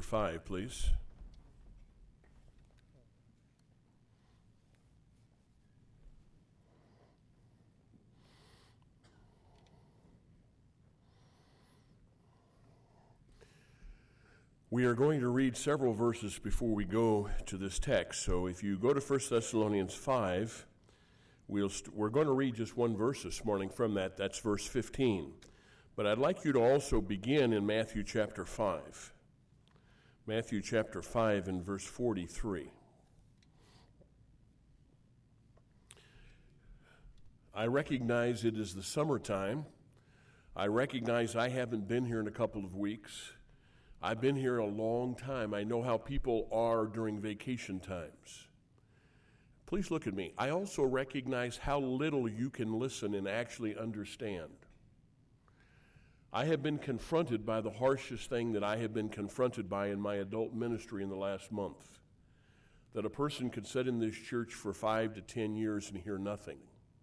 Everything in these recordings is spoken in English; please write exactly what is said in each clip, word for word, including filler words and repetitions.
five, please. We are going to read several verses before we go to this text. So if you go to First Thessalonians five, we'll st- we're going to read just one verse this morning from that. That's verse fifteen. But I'd like you to also begin in Matthew chapter five. Matthew chapter five and verse forty-three. I recognize it is the summertime. I recognize I haven't been here in a couple of weeks. I've been here a long time. I know how people are during vacation times. Please look at me. I also recognize how little you can listen and actually understand. I have been confronted by the harshest thing that I have been confronted by in my adult ministry in the last month. That a person could sit in this church for five to ten years and hear nothing.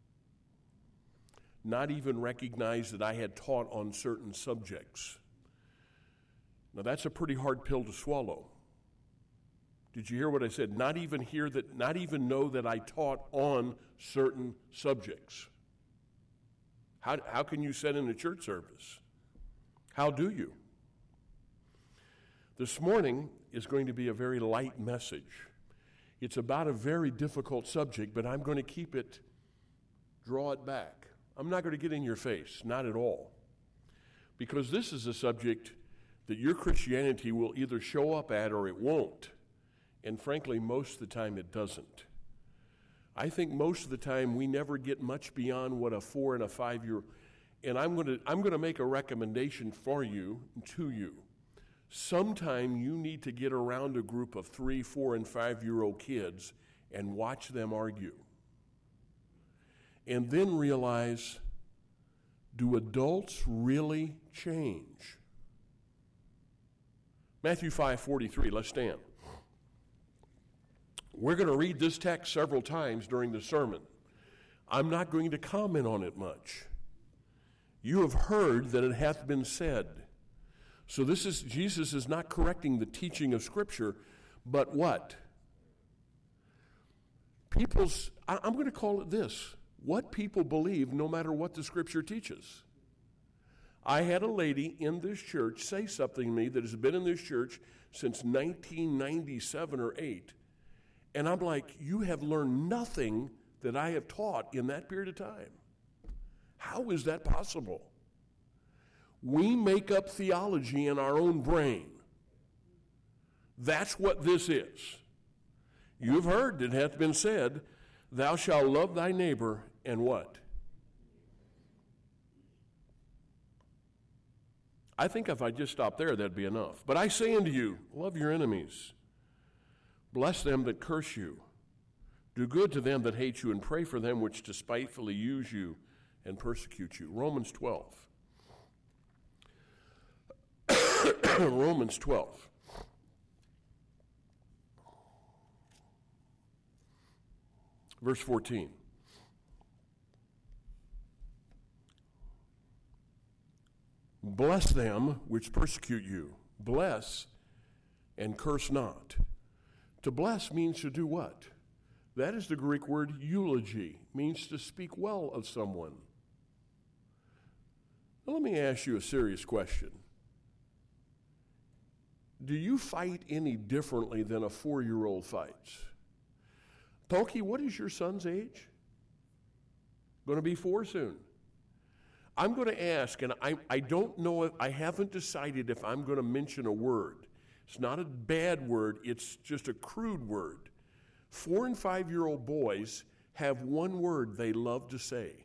Not even recognize that I had taught on certain subjects. Now that's a pretty hard pill to swallow. Did you hear what I said? Not even hear that, not even know that I taught on certain subjects. How, how can you sit in a church service? How do you? This morning is going to be a very light message. It's about a very difficult subject, but I'm going to keep it, draw it back. I'm not going to get in your face, not at all. Because this is a subject that your Christianity will either show up at or it won't. And frankly, most of the time it doesn't. I think most of the time we never get much beyond what a four and a five year, and I'm going to I'm going to make a recommendation for you, to you. Sometime you need to get around a group of three, four, and five-year-old kids and watch them argue. And then realize, do adults really change? Matthew five forty-three, let's stand. We're going to read this text several times during the sermon. I'm not going to comment on it much. You have heard that it hath been said. So this is, Jesus is not correcting the teaching of Scripture, but what? People's, I'm going to call it this, what people believe no matter what the Scripture teaches. I had a lady in this church say something to me that has been in this church since nineteen ninety-seven or eight. And I'm like, you have learned nothing that I have taught in that period of time. How is that possible? We make up theology in our own brain. That's what this is. You've heard that it hath been said, thou shalt love thy neighbor, and what? I think if I just stopped there, that'd be enough. But I say unto you, love your enemies. Bless them that curse you. Do good to them that hate you, and pray for them which despitefully use you and persecute you. Romans twelve. Romans twelve. Verse fourteen. Bless them which persecute you. Bless and curse not. To bless means to do what? That is the Greek word eulogy, means to speak well of someone. Now let me ask you a serious question. Do you fight any differently than a four-year-old fights? Toki, what is your son's age? Going to be four soon. I'm going to ask, and I, I don't know, if, I haven't decided if I'm going to mention a word. It's not a bad word, it's just a crude word. Four and five-year-old boys have one word they love to say.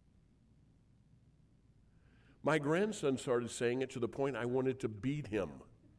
My grandson started saying it to the point I wanted to beat him.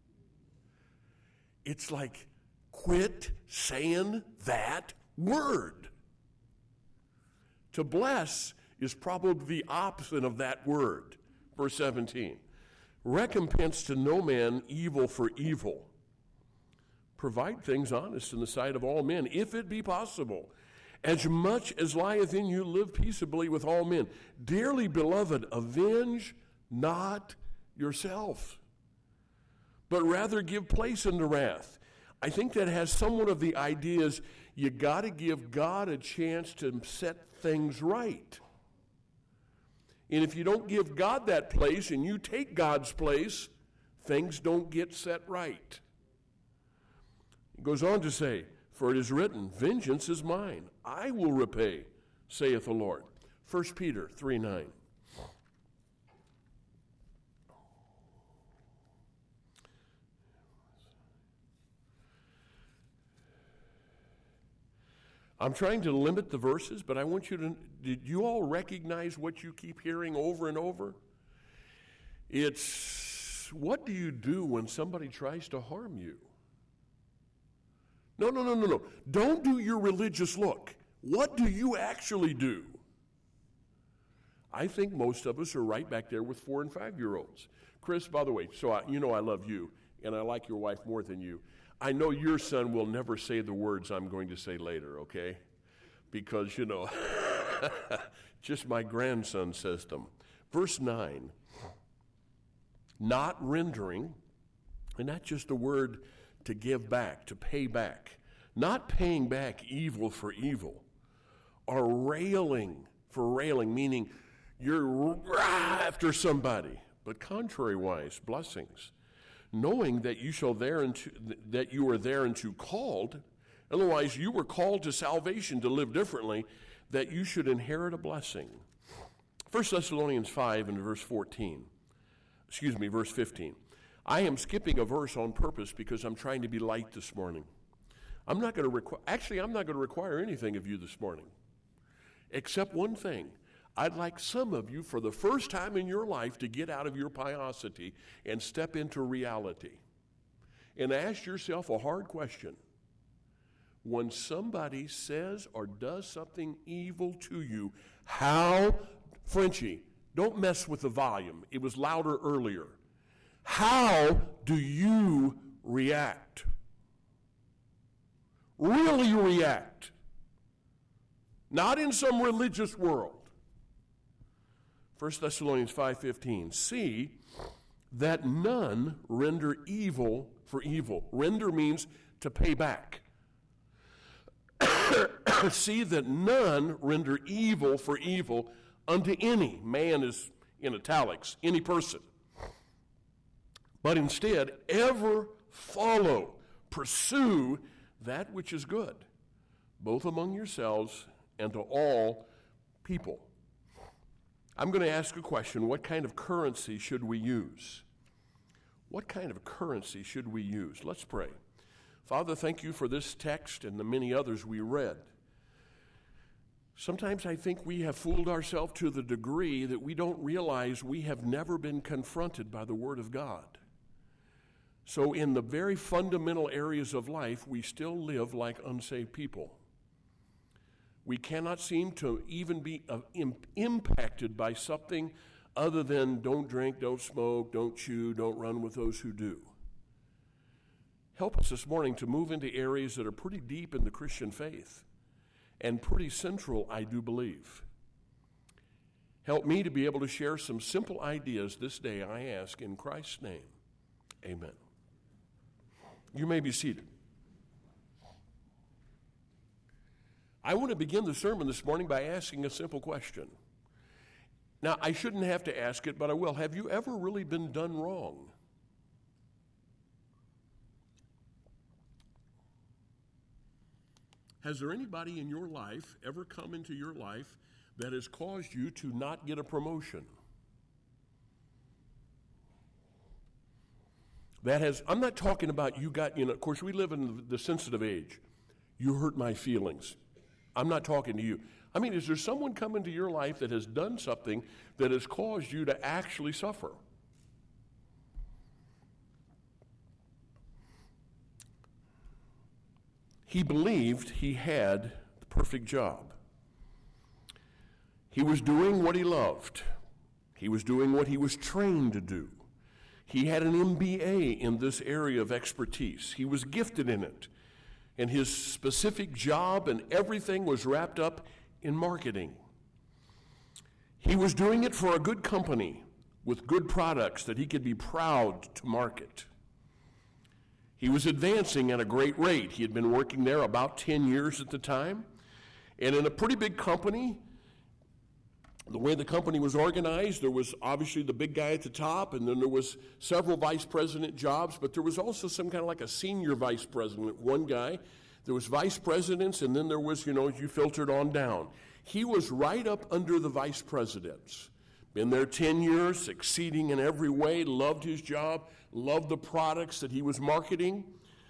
It's like, quit saying that word. To bless is probably the opposite of that word. Verse seventeen. Recompense to no man evil for evil. Provide things honest in the sight of all men, if it be possible. As much as lieth in you, live peaceably with all men. Dearly beloved, avenge not yourself, but rather give place unto wrath. I think that has somewhat of the ideas you got to give God a chance to set things right. And if you don't give God that place and you take God's place, things don't get set right. He goes on to say, for it is written, vengeance is mine, I will repay, saith the Lord. First Peter three nine. I'm trying to limit the verses, but I want you to, did you all recognize what you keep hearing over and over? It's, what do you do when somebody tries to harm you? No, no, no, no, no. Don't do your religious look. What do you actually do? I think most of us are right back there with four and five-year-olds. Chris, by the way, so I, you know I love you, and I like your wife more than you. I know your son will never say the words I'm going to say later, okay? Because, you know, just my grandson says them. Verse nine, not rendering, and that's just a word to give back, to pay back. Not paying back evil for evil, or railing for railing, meaning you're after somebody, but contrariwise, blessings. Knowing that you shall thereunto, that you are thereunto called, otherwise you were called to salvation to live differently, that you should inherit a blessing. First Thessalonians five and verse fourteen, excuse me, verse fifteen. I am skipping a verse on purpose because I'm trying to be light this morning. I'm not going to require, actually I'm not going to require anything of you this morning, except one thing. I'd like some of you, for the first time in your life, to get out of your piosity and step into reality. And ask yourself a hard question. When somebody says or does something evil to you, how, Frenchie, don't mess with the volume. It was louder earlier. How do you react? Really react. Not in some religious world. First Thessalonians five fifteen, see that none render evil for evil. Render means to pay back. See that none render evil for evil unto any. Man is in italics, any person. But instead, ever follow, pursue that which is good, both among yourselves and to all people. I'm going to ask a question. What kind of currency should we use? What kind of currency should we use? Let's pray. Father, thank you for this text and the many others we read. Sometimes I think we have fooled ourselves to the degree that we don't realize we have never been confronted by the Word of God. So in the very fundamental areas of life, we still live like unsaved people. We cannot seem to even be uh, im- impacted by something other than don't drink, don't smoke, don't chew, don't run with those who do. Help us this morning to move into areas that are pretty deep in the Christian faith and pretty central, I do believe. Help me to be able to share some simple ideas this day, I ask in Christ's name. Amen. You may be seated. I want to begin the sermon this morning by asking a simple question. Now, I shouldn't have to ask it, but I will. Have you ever really been done wrong? Has there anybody in your life ever come into your life that has caused you to not get a promotion? That has, I'm not talking about you got, you know, of course we live in the sensitive age. You hurt my feelings. I'm not talking to you. I mean, is there someone come into your life that has done something that has caused you to actually suffer? He believed he had the perfect job. He was doing what he loved. He was doing what he was trained to do. He had an M B A in this area of expertise. He was gifted in it. And his specific job and everything was wrapped up in marketing. He was doing it for a good company with good products that he could be proud to market. He was advancing at a great rate. He had been working there about ten years at the time. And in a pretty big company, the way the company was organized, there was obviously the big guy at the top, and then there was several vice president jobs, but there was also some kind of like a senior vice president, one guy. There was vice presidents, and then there was, you know, you filtered on down. He was right up under the vice presidents. Been there ten years, succeeding in every way, loved his job, loved the products that he was marketing.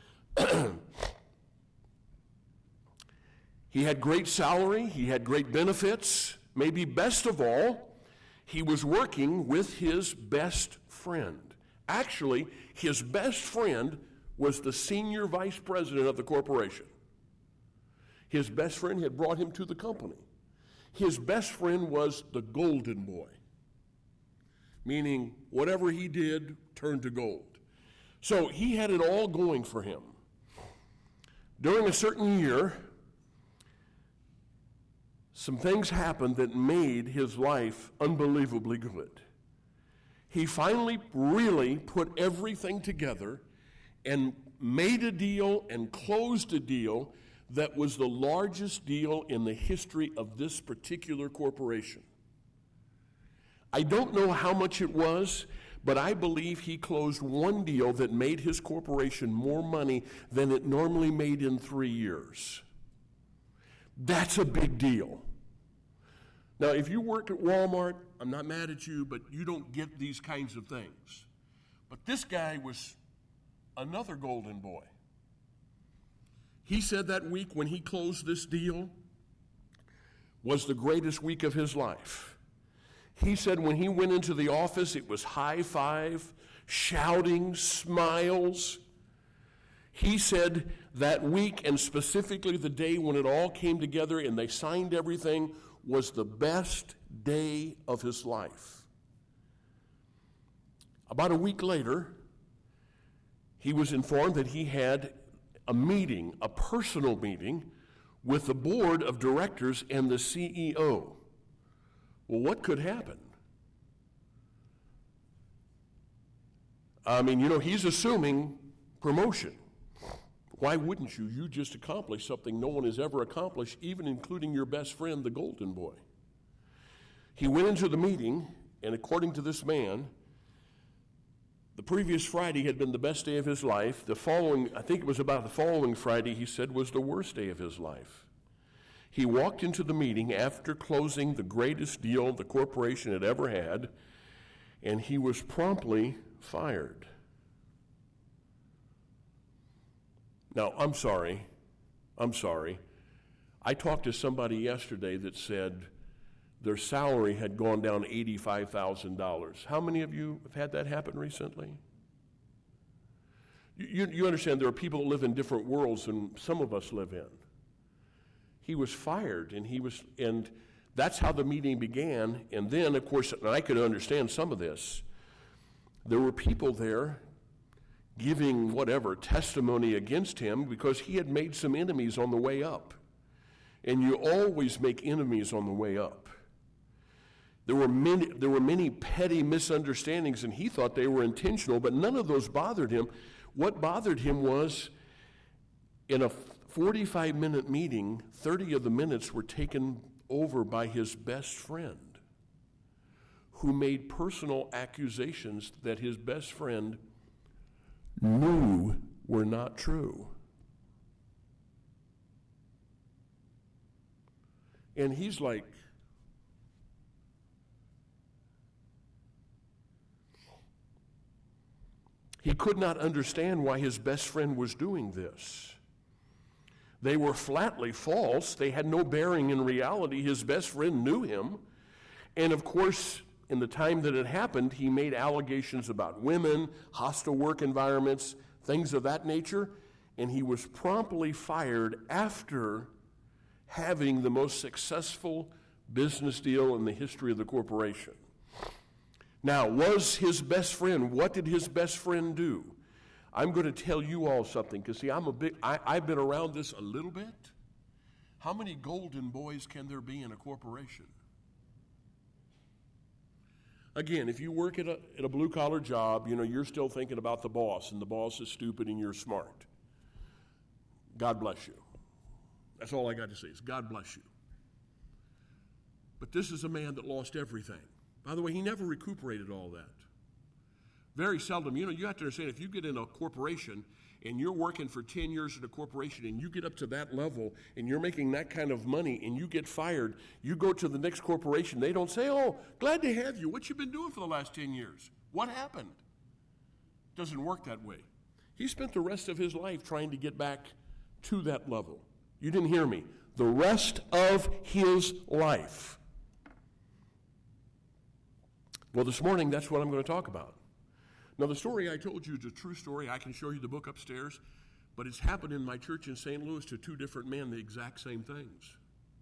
He had great salary, he had great benefits. Maybe best of all, he was working with his best friend. Actually, his best friend was the senior vice president of the corporation. His best friend had brought him to the company. His best friend was the golden boy, meaning whatever he did turned to gold. So he had it all going for him. During a certain year, some things happened that made his life unbelievably good. He finally really put everything together and made a deal and closed a deal that was the largest deal in the history of this particular corporation. I don't know how much it was, but I believe he closed one deal that made his corporation more money than it normally made in three years. That's a big deal. Now, if you work at Walmart, I'm not mad at you, but you don't get these kinds of things. But this guy was another golden boy. He said that week when he closed this deal was the greatest week of his life. He said when he went into the office, it was high five, shouting, smiles. He said that week, and specifically the day when it all came together and they signed everything, was the best day of his life. About a week later, he was informed that he had a meeting, a personal meeting, with the board of directors and the C E O. Well, what could happen? I mean, you know, he's assuming promotion. Why wouldn't you? You just accomplished something no one has ever accomplished, even including your best friend, the golden boy. He went into the meeting, and according to this man, the previous Friday had been the best day of his life. The following, I think it was about the following Friday, he said was the worst day of his life. He walked into the meeting after closing the greatest deal the corporation had ever had, and he was promptly fired. Now, I'm sorry. I'm sorry. I talked to somebody yesterday that said their salary had gone down eighty-five thousand dollars. How many of you have had that happen recently? You, you understand there are people that live in different worlds than some of us live in. He was fired, and he was, and that's how the meeting began. And then, of course, and I could understand some of this. There were people there giving whatever testimony against him because he had made some enemies on the way up. And you always make enemies on the way up. There were many, there were many petty misunderstandings, and he thought they were intentional, but none of those bothered him. What bothered him was in a forty-five minute meeting, thirty of the minutes were taken over by his best friend, who made personal accusations that his best friend knew were not true. And he's like, he could not understand why his best friend was doing this. They were flatly false. They had no bearing in reality. His best friend knew him. And of course, in the time that it happened, he made allegations about women, hostile work environments, things of that nature, and he was promptly fired after having the most successful business deal in the history of the corporation. Now, was his best friend, what did his best friend do? I'm going to tell you all something, because see, I'm a bit, I, I've been around this a little bit. How many golden boys can there be in a corporation? Again, if you work at a, at a blue-collar job, you know, you're still thinking about the boss, and the boss is stupid and you're smart. God bless you. That's all I got to say is God bless you. But this is a man that lost everything. By the way, he never recuperated all that. Very seldom. You know, you have to understand, if you get in a corporation and you're working for ten years at a corporation and you get up to that level and you're making that kind of money and you get fired, you go to the next corporation, they don't say, oh, glad to have you. What you been doing for the last ten years? What happened? It doesn't work that way. He spent the rest of his life trying to get back to that level. You didn't hear me. The rest of his life. Well, this morning, that's what I'm going to talk about. Now, the story I told you is a true story. I can show you the book upstairs, but it's happened in my church in Saint Louis to two different men, the exact same things.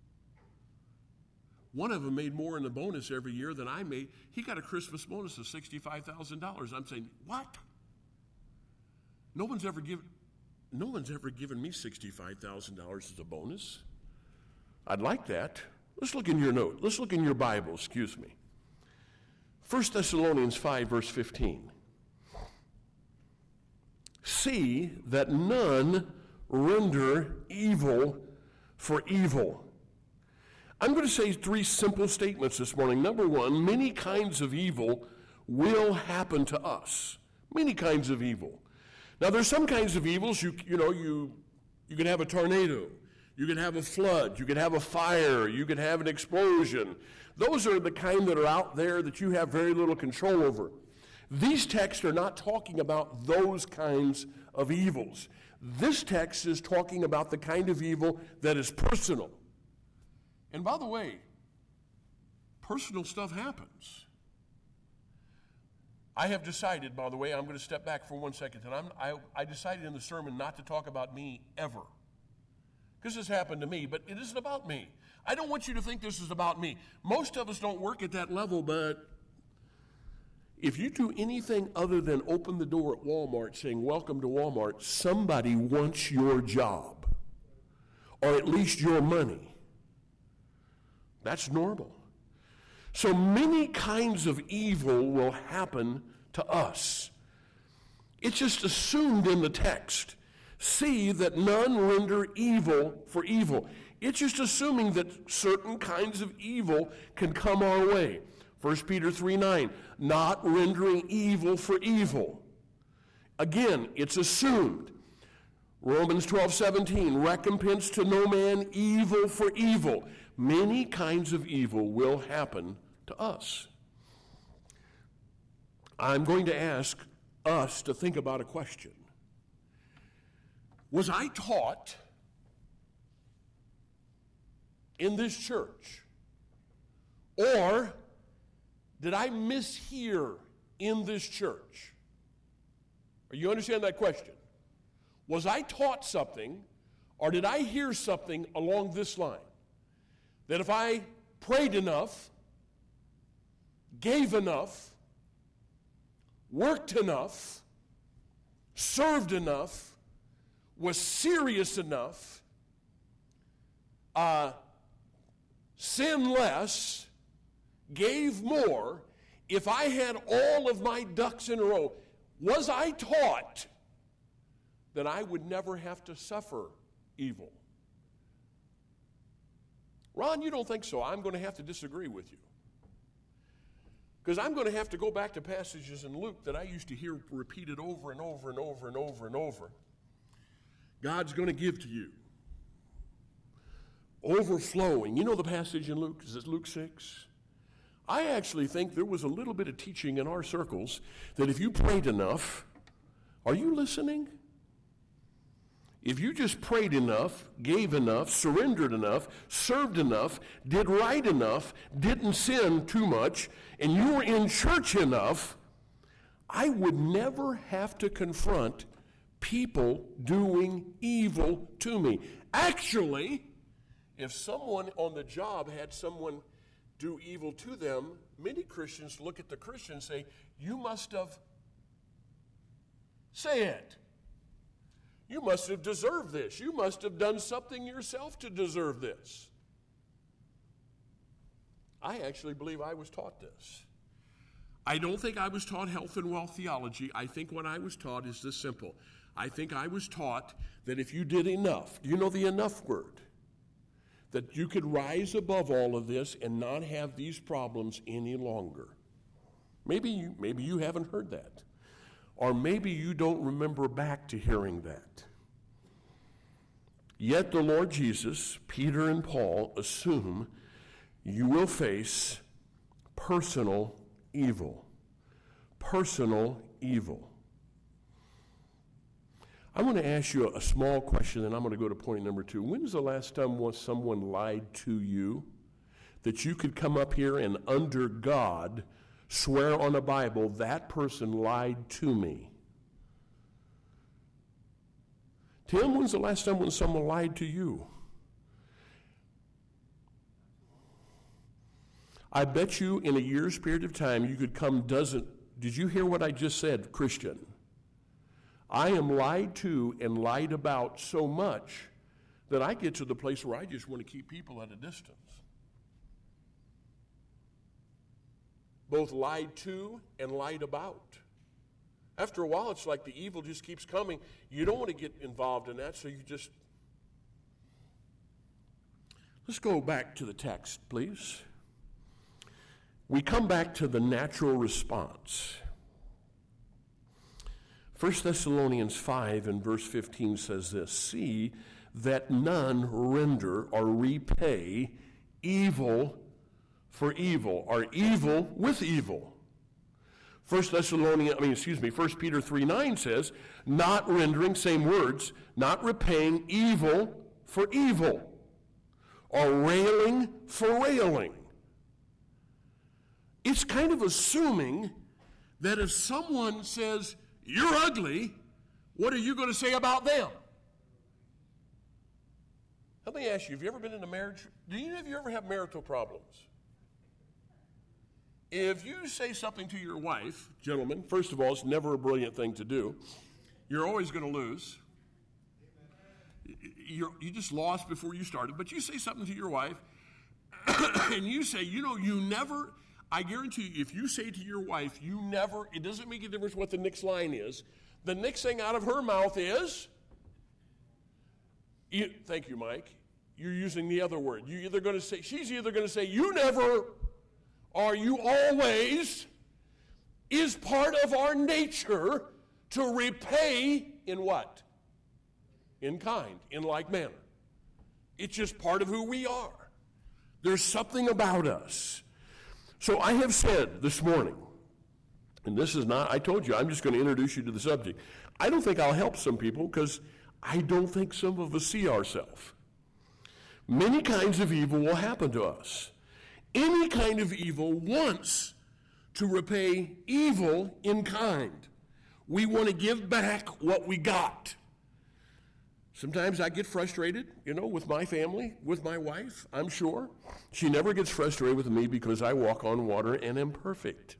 One of them made more in the bonus every year than I made. He got a Christmas bonus of sixty-five thousand dollars. I'm saying, what? No one's ever given, no one's ever given me sixty-five thousand dollars as a bonus. I'd like that. Let's look in your note. Let's look in your Bible, excuse me. First Thessalonians five, verse fifteen. See that none render evil for evil. I'm going to say three simple statements this morning. Number one, many kinds of evil will happen to us. Many kinds of evil. Now, there's some kinds of evils, you, you know, you, you can have a tornado, you can have a flood, you can have a fire, you can have an explosion. Those are the kind that are out there that you have very little control over. These texts are not talking about those kinds of evils. This text is talking about the kind of evil that is personal. And by the way, personal stuff happens. I have decided, by the way, I'm going to step back for one second, and I'm, I, I decided in the sermon not to talk about me ever. Because this happened to me, but it isn't about me. I don't want you to think this is about me. Most of us don't work at that level, but if you do anything other than open the door at Walmart saying, welcome to Walmart, somebody wants your job, or at least your money. That's normal. So many kinds of evil will happen to us. It's just assumed in the text. See that none render evil for evil. It's just assuming that certain kinds of evil can come our way. First Peter three nine, not rendering evil for evil. Again, it's assumed. Romans twelve seventeen, recompense to no man evil for evil. Many kinds of evil will happen to us. I'm going to ask us to think about a question. Was I taught in this church, or did I mishear in this church? Are you understand that question? Was I taught something, or did I hear something along this line? That if I prayed enough, gave enough, worked enough, served enough, was serious enough, uh, sinned less, gave more, if I had all of my ducks in a row, was I taught that I would never have to suffer evil? Ron, you don't think so. I'm going to have to disagree with you. Because I'm going to have to go back to passages in Luke that I used to hear repeated over and over and over and over and over. God's going to give to you overflowing. You know the passage in Luke? Is it Luke six? I actually think there was a little bit of teaching in our circles that if you prayed enough, are you listening? If you just prayed enough, gave enough, surrendered enough, served enough, did right enough, didn't sin too much, and you were in church enough, I would never have to confront people doing evil to me. Actually, if someone on the job had someone do evil to them, many Christians look at the Christian and say, you must have, say it. You must have deserved this. You must have done something yourself to deserve this. I actually believe I was taught this. I don't think I was taught health and wealth theology. I think what I was taught is this simple. I think I was taught that if you did enough, you know the enough word, that you could rise above all of this and not have these problems any longer. Maybe you, maybe you haven't heard that. Or maybe you don't remember back to hearing that. Yet the Lord Jesus, Peter and Paul assume you will face personal evil. Personal evil. I want to ask you a small question, and I'm going to go to point number two. When's the last time was someone lied to you that you could come up here and under God swear on a Bible, that person lied to me? Tim, when's the last time when someone lied to you? I bet you in a year's period of time you could come dozen. Did you hear what I just said, Christian? I am lied to and lied about so much that I get to the place where I just want to keep people at a distance. Both lied to and lied about. After a while, it's like the evil just keeps coming. You don't want to get involved in that, so you just... Let's go back to the text, please. We come back to the natural response. First Thessalonians five and verse fifteen says this, see that none render or repay evil for evil, or evil with evil. First Thessalonians, I mean, excuse me, First Peter three nine says, not rendering, same words, not repaying evil for evil, or railing for railing. It's kind of assuming that if someone says, you're ugly, what are you going to say about them? Let me ask you, have you ever been in a marriage? Do you have you ever have marital problems? If you say something to your wife, gentlemen, first of all, it's never a brilliant thing to do. You're always going to lose. You're, you just lost before you started. But you say something to your wife, and you say, you know, you never, I guarantee you, if you say to your wife, you never, it doesn't make a difference what the next line is. The next thing out of her mouth is, you, thank you, Mike. You're using the other word. You're either going to say, she's either going to say, you never, or you always, is part of our nature to repay in what? In kind, in like manner. It's just part of who we are. There's something about us. So I have said this morning, and this is not, I told you, I'm just going to introduce you to the subject. I don't think I'll help some people because I don't think some of us see ourselves. Many kinds of evil will happen to us. Any kind of evil wants to repay evil in kind. We want to give back what we got. Sometimes I get frustrated, you know, with my family, with my wife, I'm sure. She never gets frustrated with me because I walk on water and am perfect.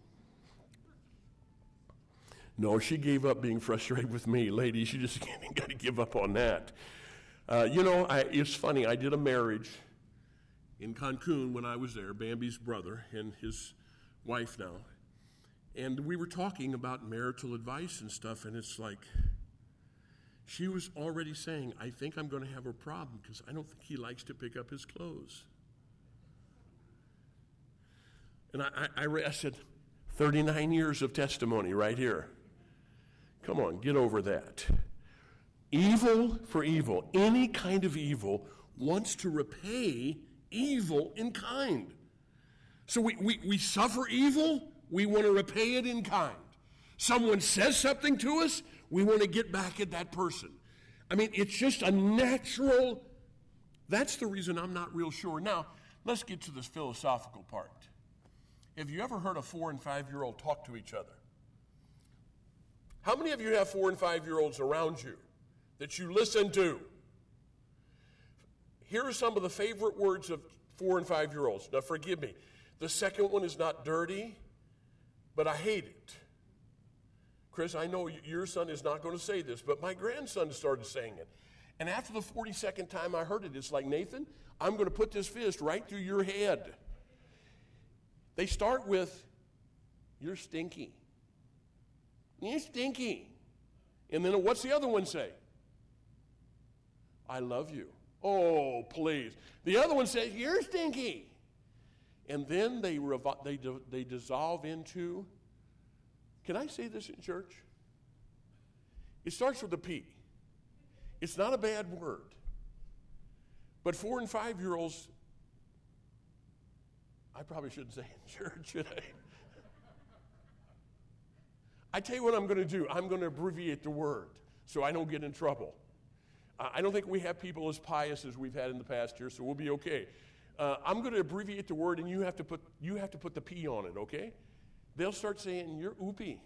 No, she gave up being frustrated with me. Ladies, you just got to give up on that. Uh, you know, I, it's funny, I did a marriage in Cancun when I was there, Bambi's brother and his wife now. And we were talking about marital advice and stuff, and it's like, she was already saying, I think I'm going to have a problem because I don't think he likes to pick up his clothes. And I, I, I, re- I said, thirty-nine years of testimony right here. Come on, get over that. Evil for evil, any kind of evil wants to repay evil in kind. So we, we, we suffer evil, we want to repay it in kind. Someone says something to us, we want to get back at that person. I mean, it's just a natural, that's the reason I'm not real sure. Now, let's get to this philosophical part. Have you ever heard a four and five-year-old talk to each other? How many of you have four and five-year-olds around you that you listen to? Here are some of the favorite words of four and five-year-olds. Now, forgive me. The second one is not dirty, but I hate it. Chris, I know your son is not going to say this, but my grandson started saying it. And after the forty-second time I heard it, it's like, Nathan, I'm going to put this fist right through your head. They start with, You're stinky. You're stinky. And then what's the other one say? I love you. Oh, please. The other one says, you're stinky. And then they, revo- they, they dissolve into, can I say this in church? It starts with a P. It's not a bad word. But four and five-year-olds, I probably shouldn't say in church, should I? I tell you what I'm going to do. I'm going to abbreviate the word so I don't get in trouble. I don't think we have people as pious as we've had in the past here, so we'll be okay. Uh, I'm going to abbreviate the word, and you have to put you have to put the P on it, okay? They'll start saying, you're oopy.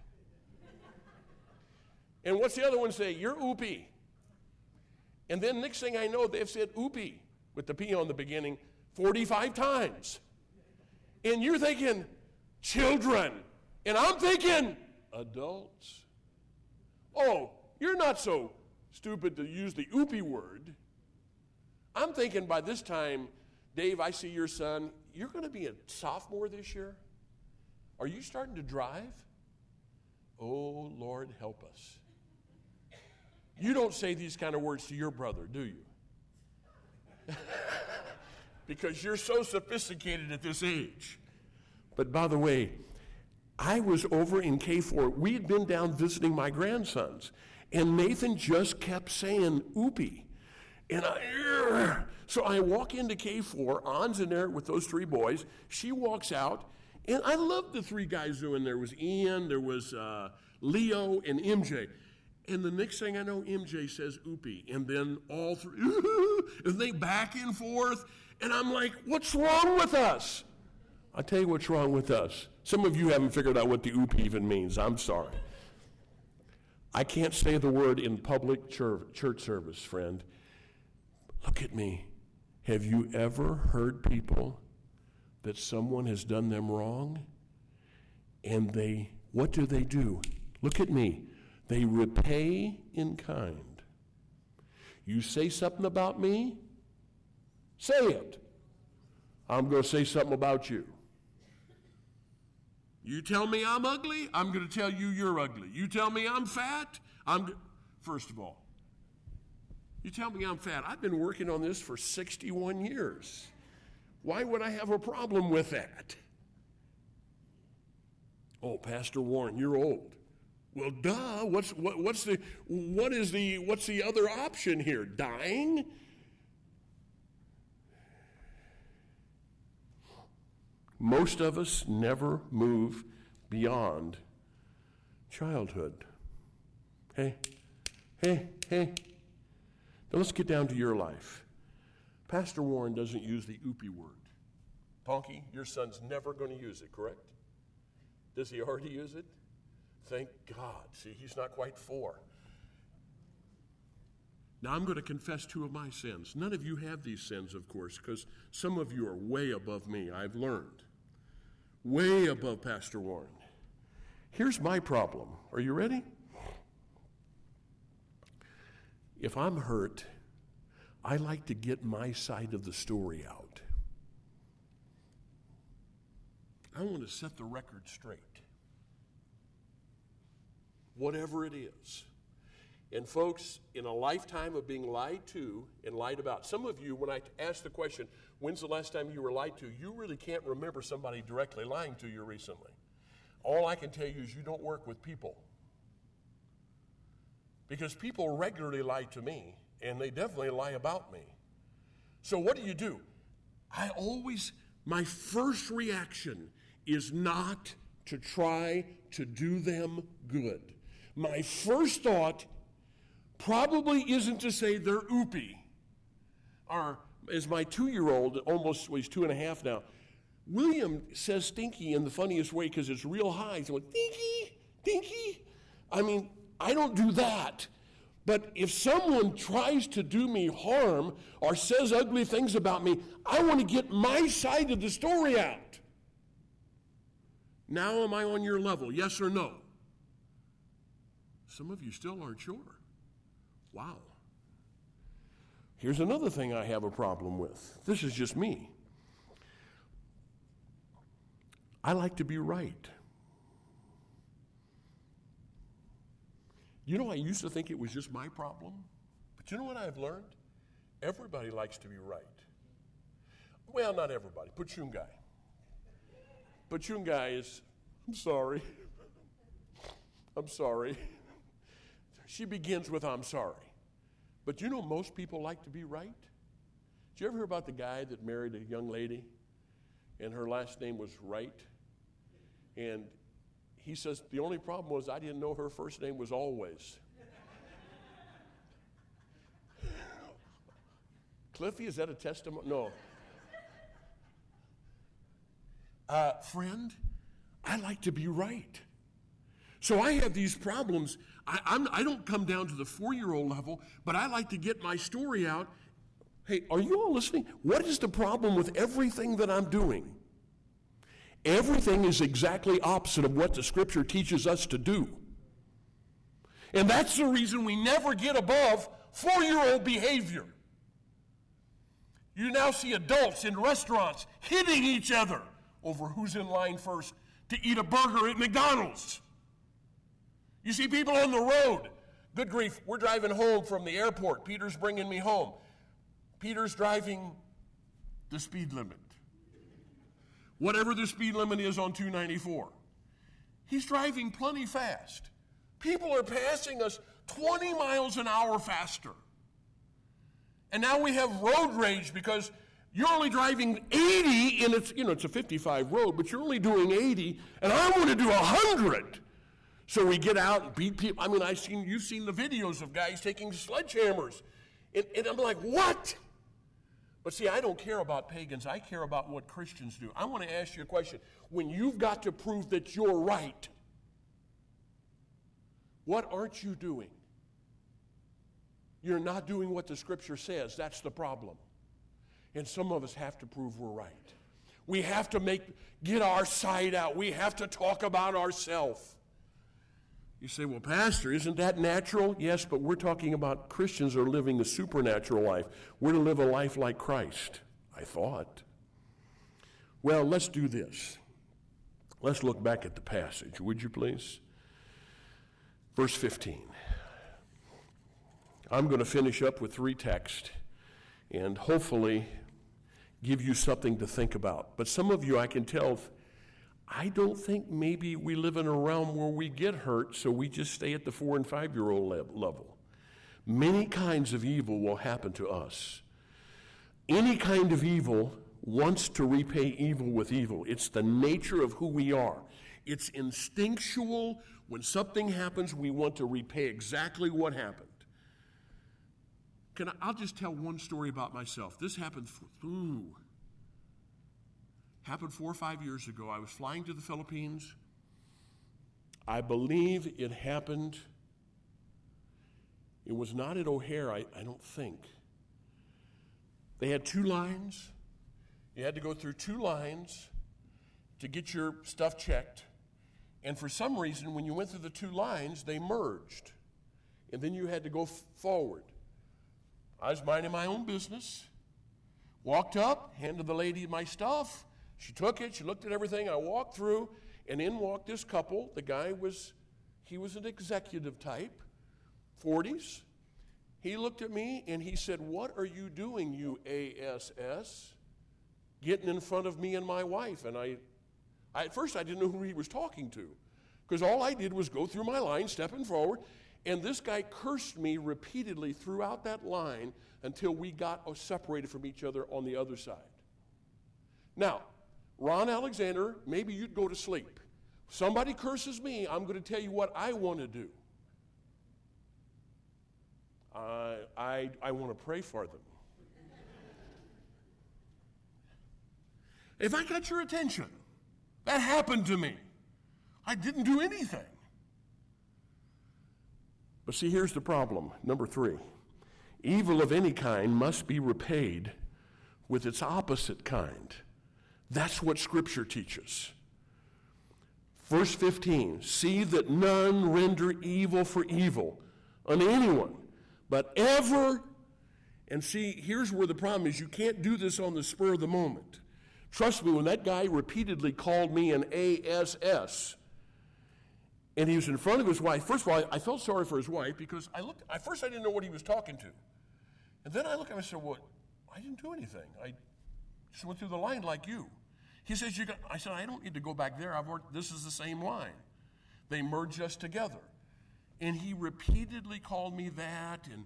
And what's the other one say? You're oopy. And then next thing I know, they've said oopy with the P on the beginning forty-five times. And you're thinking, children. And I'm thinking, adults. Oh, you're not so stupid to use the oopy word. I'm thinking by this time, Dave, I see your son. You're going to be a sophomore this year? Are you starting to drive? Oh, Lord, help us. You don't say these kind of words to your brother, do you? Because you're so sophisticated at this age. But by the way, I was over in K four. We had been down visiting my grandsons, and Nathan just kept saying oopy. And I, so I walk into K four, On's in there with those three boys. She walks out, and I loved the three guys who were in there. There was Ian, there was uh, Leo, and M J. And the next thing I know, M J says oopy. And then all three, and they back and forth. And I'm like, what's wrong with us? I'll tell you what's wrong with us. Some of you haven't figured out what the oop even means. I'm sorry. I can't say the word in public church service, friend. Look at me. Have you ever heard people that someone has done them wrong? And they, what do they do? Look at me. They repay in kind. You say something about me? Say it. I'm going to say something about you. You tell me I'm ugly, I'm going to tell you you're ugly. You tell me I'm fat, I'm... First of all, you tell me I'm fat. I've been working on this for sixty-one years. Why would I have a problem with that? Oh, Pastor Warren, you're old. Well, duh. What's what, what's the what is the what's the other option here? Dying? Most of us never move beyond childhood. Hey, hey, hey. Now let's get down to your life. Pastor Warren doesn't use the oopy word. Tonky, your son's never going to use it, correct? Does he already use it? Thank God. See, he's not quite four. Now I'm going to confess two of my sins. None of you have these sins, of course, because some of you are way above me. I've learned. Way above Pastor Warren. Here's my problem. Are you ready? If I'm hurt, I like to get my side of the story out. I want to set the record straight. Whatever it is. And folks, in a lifetime of being lied to and lied about, some of you, when I ask the question, when's the last time you were lied to, you really can't remember somebody directly lying to you recently. All I can tell you is you don't work with people. Because people regularly lie to me, and they definitely lie about me. So what do you do? I always, my first reaction is not to try to do them good. My first thought probably isn't to say they're oopy. Or, as my two-year-old, almost, well, he's two and a half now, William says stinky in the funniest way because it's real high. He's going, dinky, dinky. I mean, I don't do that. But if someone tries to do me harm or says ugly things about me, I want to get my side of the story out. Now am I on your level, yes or no? Some of you still aren't sure. Wow. Here's another thing I have a problem with. This is just me. I like to be right. You know, I used to think it was just my problem. But you know what I've learned? Everybody likes to be right. Well, not everybody. Pachungai. Pachungai is, I'm sorry. I'm sorry. She begins with, I'm sorry. But you know, most people like to be right. Did you ever hear about the guy that married a young lady and her last name was Wright? And he says, the only problem was I didn't know her first name was Always. Cliffy, is that a testimony? No. Uh, friend, I like to be right. So I have these problems. I, I'm, I don't come down to the four-year-old level, but I like to get my story out. Hey, are you all listening? What is the problem with everything that I'm doing? Everything is exactly opposite of what the Scripture teaches us to do. And that's the reason we never get above four-year-old behavior. You now see adults in restaurants hitting each other over who's in line first to eat a burger at McDonald's. You see people on the road. Good grief, we're driving home from the airport. Peter's bringing me home. Peter's driving the speed limit. Whatever the speed limit is on two ninety-four. He's driving plenty fast. People are passing us twenty miles an hour faster. And now we have road rage because you're only driving eighty, and it's, you know, it's a fifty-five road, but you're only doing eighty, and I want to do one hundred. So we get out and beat people. I mean, I've seen, you've seen the videos of guys taking sledgehammers. And, and I'm like, what? But see, I don't care about pagans. I care about what Christians do. I want to ask you a question. When you've got to prove that you're right, what aren't you doing? You're not doing what the Scripture says. That's the problem. And some of us have to prove we're right. We have to make get our side out. We have to talk about ourselves. You say, well, Pastor, isn't that natural? Yes, but we're talking about Christians are living a supernatural life. We're to live a life like Christ, I thought. Well, let's do this. Let's look back at the passage, would you please? Verse fifteen. I'm going to finish up with three texts and hopefully give you something to think about. But some of you, I can tell, I don't think maybe we live in a realm where we get hurt, so we just stay at the four and five-year-old level. Many kinds of evil will happen to us. Any kind of evil wants to repay evil with evil. It's the nature of who we are. It's instinctual. When something happens, we want to repay exactly what happened. Can I, I'll just tell one story about myself. This happened, ooh, happened four or five years ago. I was flying to the Philippines. I believe it happened, it was not at O'Hare, I, I don't think. They had two lines. You had to go through two lines to get your stuff checked. And for some reason, when you went through the two lines, they merged. And then you had to go f- forward. I was minding my own business, walked up, handed the lady my stuff. She took it, she looked at everything, I walked through, and in walked this couple. The guy was, he was an executive type, forties. He looked at me and he said, "What are you doing, you A S S, getting in front of me and my wife?" And I, I at first I didn't know who he was talking to, because all I did was go through my line, stepping forward. And this guy cursed me repeatedly throughout that line until we got separated from each other on the other side. Now, Ron Alexander, maybe you'd go to sleep. Somebody curses me, I'm going to tell you what I want to do. Uh, I, I want to pray for them. If I got your attention, that happened to me. I didn't do anything. But see, here's the problem. Number three, evil of any kind must be repaid with its opposite kind. That's what Scripture teaches. Verse fifteen, see that none render evil for evil on anyone, but ever, and see, here's where the problem is. You can't do this on the spur of the moment. Trust me, when that guy repeatedly called me an A S S, And he was in front of his wife. First of all, I, I felt sorry for his wife because I looked, at first I didn't know what he was talking to. And then I looked at him and said, well, I didn't do anything. I just went through the line like you. He says, you got, I said, I don't need to go back there. I've worked, this is the same line. They merged us together. And he repeatedly called me that, and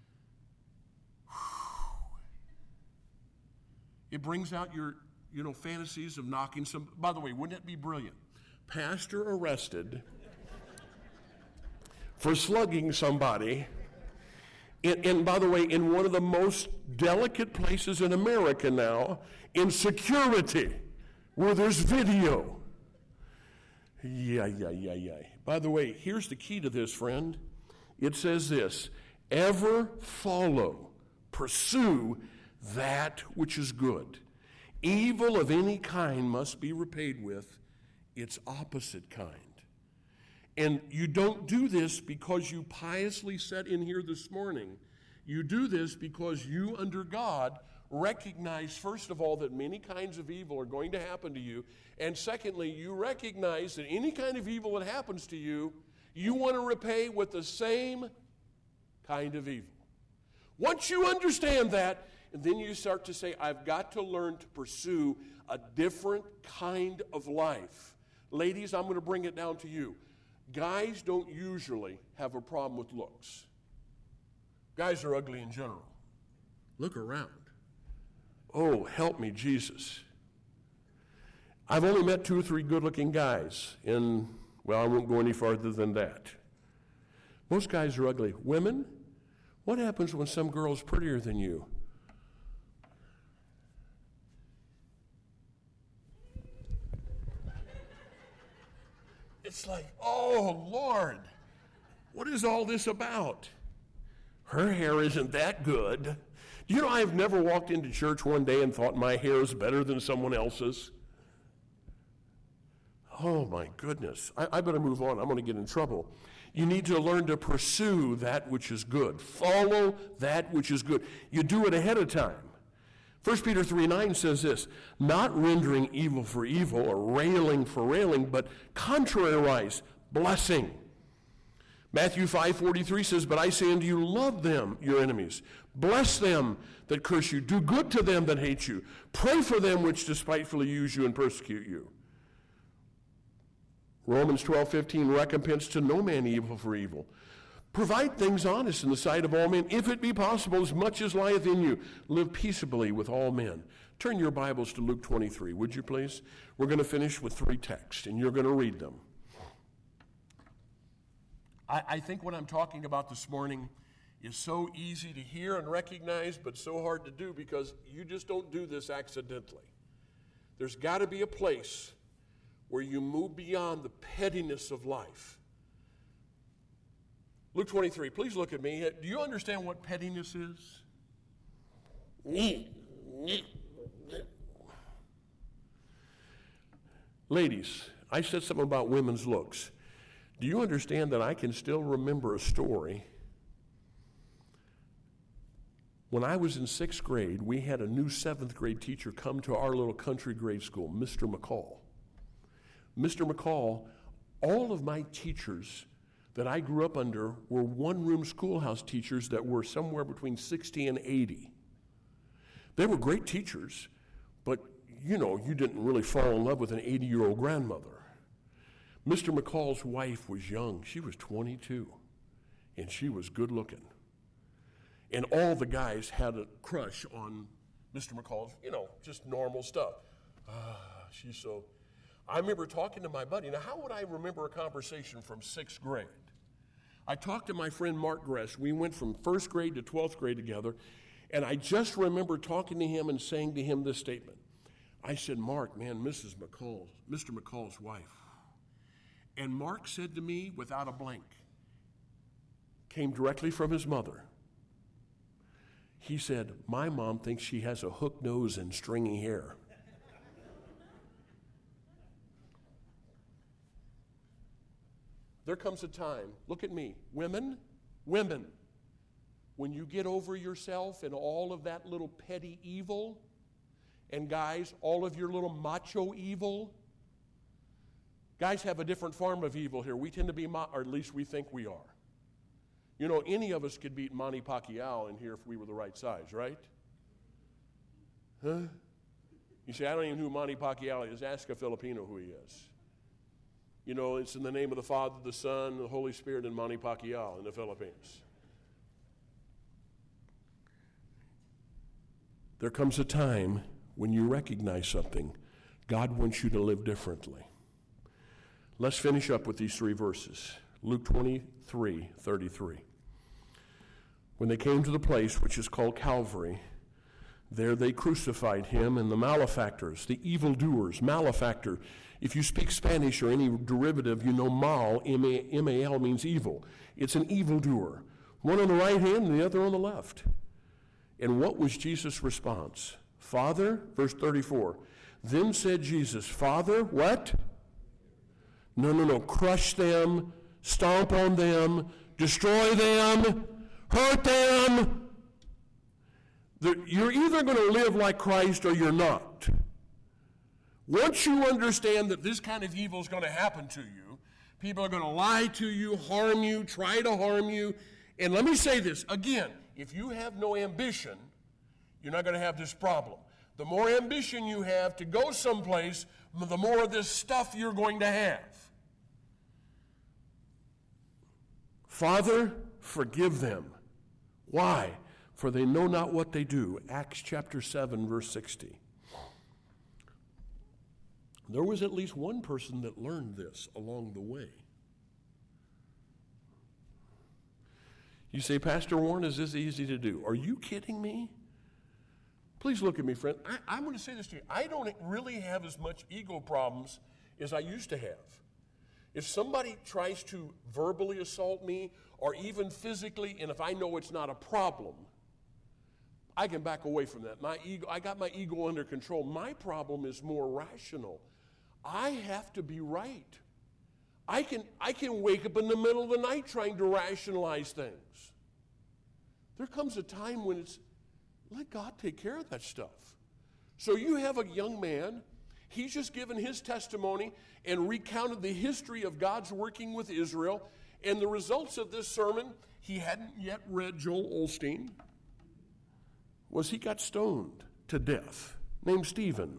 whew, it brings out your, you know, fantasies of knocking some. By the way, wouldn't it be brilliant? Pastor arrested for slugging somebody, and, and by the way, in one of the most delicate places in America now, in security, where there's video. Yeah, yeah, yeah, yeah. By the way, here's the key to this, friend. It says this: ever follow, pursue that which is good. Evil of any kind must be repaid with its opposite kind. And you don't do this because you piously sat in here this morning. You do this because you, under God, recognize, first of all, that many kinds of evil are going to happen to you. And secondly, you recognize that any kind of evil that happens to you, you want to repay with the same kind of evil. Once you understand that, and then you start to say, I've got to learn to pursue a different kind of life. Ladies, I'm going to bring it down to you. Guys don't usually have a problem with looks. Guys are ugly in general. Look around. Oh, help me, Jesus. I've only met two or three good-looking guys, and, well, I won't go any farther than that. Most guys are ugly. Women, what happens when some girl's prettier than you? It's like, oh, Lord, what is all this about? Her hair isn't that good. Do you know I've never walked into church one day and thought my hair is better than someone else's? Oh, my goodness. I, I better move on. I'm going to get in trouble. You need to learn to pursue that which is good. Follow that which is good. You do it ahead of time. First Peter three nine says this: not rendering evil for evil or railing for railing, but contrariwise, blessing. Matthew five forty-three says, but I say unto you, love them, your enemies. Bless them that curse you. Do good to them that hate you. Pray for them which despitefully use you and persecute you. Romans twelve fifteen, recompense to no man evil for evil. Provide things honest in the sight of all men, if it be possible, as much as lieth in you. Live peaceably with all men. Turn your Bibles to Luke twenty-three, would you please? We're going to finish with three texts, and you're going to read them. I, I think what I'm talking about this morning is so easy to hear and recognize, but so hard to do because you just don't do this accidentally. There's got to be a place where you move beyond the pettiness of life. Luke twenty-three, please look at me. Do you understand what pettiness is? Ladies, I said something about women's looks. Do you understand that I can still remember a story? When I was in sixth grade, we had a new seventh grade teacher come to our little country grade school, Mister McCall. Mister McCall, all of my teachers that I grew up under were one-room schoolhouse teachers that were somewhere between sixty and eighty. They were great teachers, but, you know, you didn't really fall in love with an eighty-year-old grandmother. Mister McCall's wife was young. She was twenty-two, and she was good-looking. And all the guys had a crush on Mister McCall's, you know, just normal stuff. Ah, she's so... I remember talking to my buddy. Now, how would I remember a conversation from sixth grade? I talked to my friend Mark Gress. We went from first grade to twelfth grade together, and I just remember talking to him and saying to him this statement. I said, Mark, man, Missus McCall, Mister McCall's wife. And Mark said to me without a blank, came directly from his mother. He said, my mom thinks she has a hook nose and stringy hair. There comes a time, look at me, women, women, when you get over yourself and all of that little petty evil, and guys, all of your little macho evil, Guys have a different form of evil here. We tend to be, or at least we think we are. You know, any of us could beat Manny Pacquiao in here if we were the right size, right? Huh? You say, I don't even know who Manny Pacquiao is. Ask a Filipino who he is. You know, it's in the name of the Father, the Son, the Holy Spirit, and Manny Pacquiao in the Philippines. There comes a time when you recognize something. God wants you to live differently. Let's finish up with these three verses. Luke twenty-three thirty-three. When they came to the place which is called Calvary, there they crucified him and the malefactors, the evildoers, malefactor. If you speak Spanish or any derivative, you know mal, M A L means evil. It's an evildoer. One on the right hand and the other on the left. And what was Jesus' response? Father, verse thirty-four, then said Jesus, Father, what? No, no, no, crush them, stomp on them, destroy them, hurt them. You're either going to live like Christ or you're not. Once you understand that this kind of evil is going to happen to you, people are going to lie to you, harm you, try to harm you. And let me say this again, if you have no ambition, you're not going to have this problem. The more ambition you have to go someplace, the more of this stuff you're going to have. Father, forgive them. Why? For they know not what they do. Acts chapter seven, verse sixty. There was at least one person that learned this along the way. You say, Pastor Warren, is this easy to do? Are you kidding me? Please look at me, friend. I, I'm going to say this to you. I don't really have as much ego problems as I used to have. If somebody tries to verbally assault me or even physically, and if I know it's not a problem, I can back away from that. My ego, I got my ego under control. My problem is more rational. I have to be right. I can, I can wake up in the middle of the night trying to rationalize things. There comes a time when it's, let God take care of that stuff. So you have a young man, he's just given his testimony and recounted the history of God's working with Israel, and the results of this sermon, he hadn't yet read Joel Osteen, was he got stoned to death, named Stephen.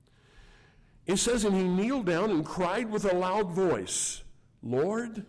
It says, and he kneeled down and cried with a loud voice, Lord,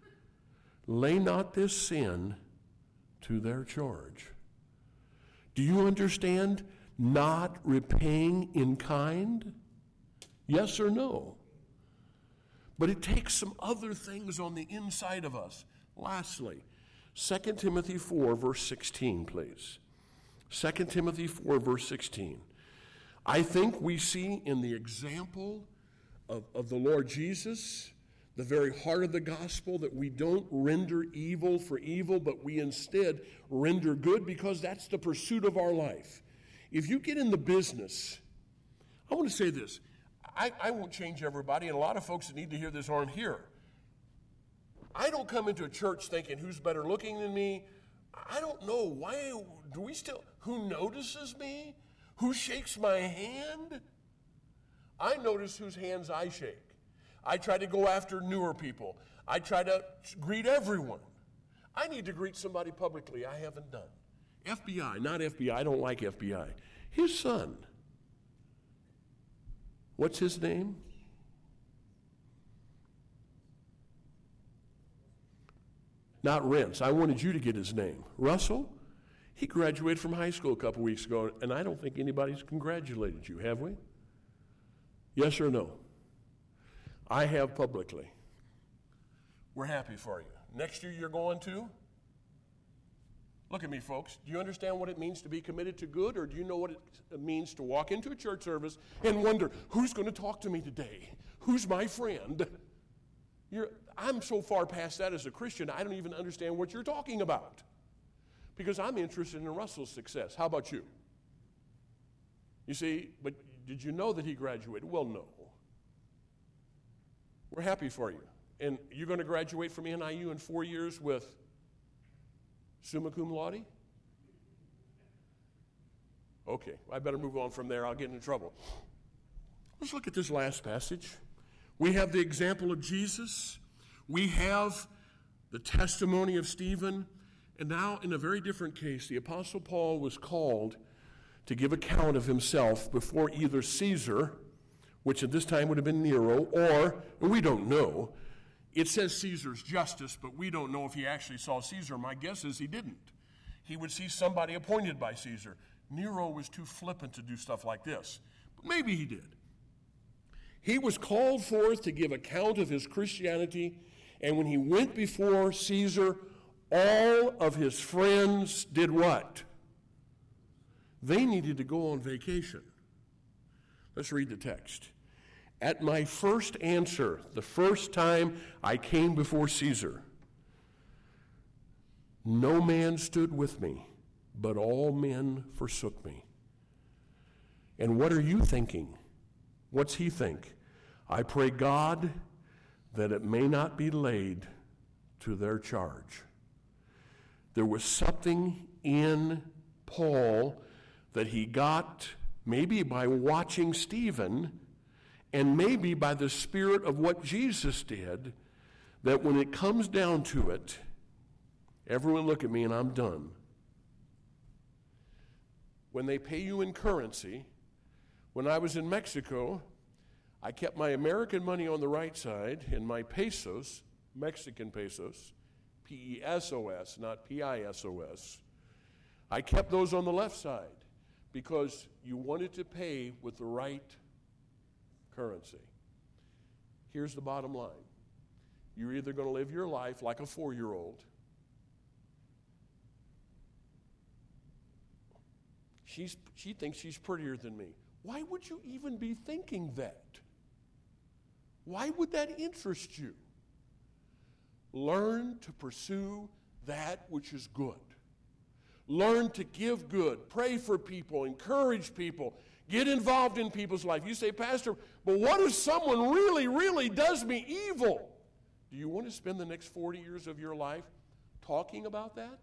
lay not this sin to their charge. Do you understand not repaying in kind? Yes or no? But it takes some other things on the inside of us. Lastly, Second Timothy four, verse sixteen, please. Second Timothy four, verse sixteen. I think we see in the example of, of the Lord Jesus, the very heart of the gospel, that we don't render evil for evil, but we instead render good, because that's the pursuit of our life. If you get in the business, I want to say this. I, I won't change everybody, and a lot of folks that need to hear this aren't here. I don't come into a church thinking, who's better looking than me? I don't know. Why do we still, who notices me? Who shakes my hand? I notice whose hands I shake. I try to go after newer people. I try to greet everyone. I need to greet somebody publicly I haven't done. F B I, not F B I, I don't like F B I. His son. What's his name? Not Rentz. I wanted you to get his name. Russell? He graduated from high school a couple weeks ago, and I don't think anybody's congratulated you, have we? Yes or no? I have publicly. We're happy for you. Next year you're going to? Look at me, folks. Do you understand what it means to be committed to good, or do you know what it means to walk into a church service and wonder, who's going to talk to me today? Who's my friend? You're, I'm so far past that as a Christian, I don't even understand what you're talking about, because I'm interested in Russell's success. How about you? You see, but did you know that he graduated? Well, no. We're happy for you. And you're going to graduate from N I U in four years with summa cum laude? Okay, I better move on from there. I'll get into trouble. Let's look at this last passage. We have the example of Jesus. We have the testimony of Stephen. And now, in a very different case, the Apostle Paul was called to give account of himself before either Caesar, which at this time would have been Nero, or, and we don't know, it says Caesar's justice, but we don't know if he actually saw Caesar. My guess is he didn't. He would see somebody appointed by Caesar. Nero was too flippant to do stuff like this, but maybe he did. He was called forth to give account of his Christianity, and when he went before Caesar, all of his friends did what? They needed to go on vacation. Let's read the text. At my first answer, the first time I came before Caesar, no man stood with me, but all men forsook me. And what are you thinking? What's he think? I pray God that it may not be laid to their charge. There was something in Paul that he got maybe by watching Stephen and maybe by the spirit of what Jesus did, that when it comes down to it, everyone look at me and I'm done. When they pay you in currency, when I was in Mexico, I kept my American money on the right side and my pesos, Mexican pesos, P E S O S, not P I S O S, I kept those on the left side because you wanted to pay with the right currency. Here's the bottom line. You're either going to live your life like a four-year-old. She's, she thinks she's prettier than me. Why would you even be thinking that? Why would that interest you? Learn to pursue that which is good. Learn to give good. Pray for people. Encourage people. Get involved in people's life. You say, Pastor, but what if someone really, really does me evil? Do you want to spend the next forty years of your life talking about that?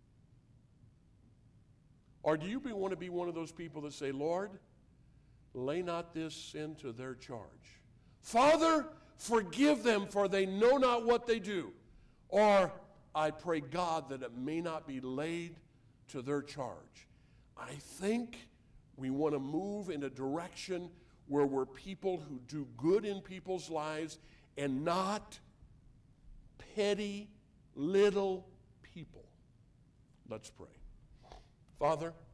Or do you want to be one of those people that say, Lord, lay not this sin to their charge. Father, forgive them, for they know not what they do. Or I pray, God, that it may not be laid to their charge. I think we want to move in a direction where we're people who do good in people's lives and not petty little people. Let's pray. Father,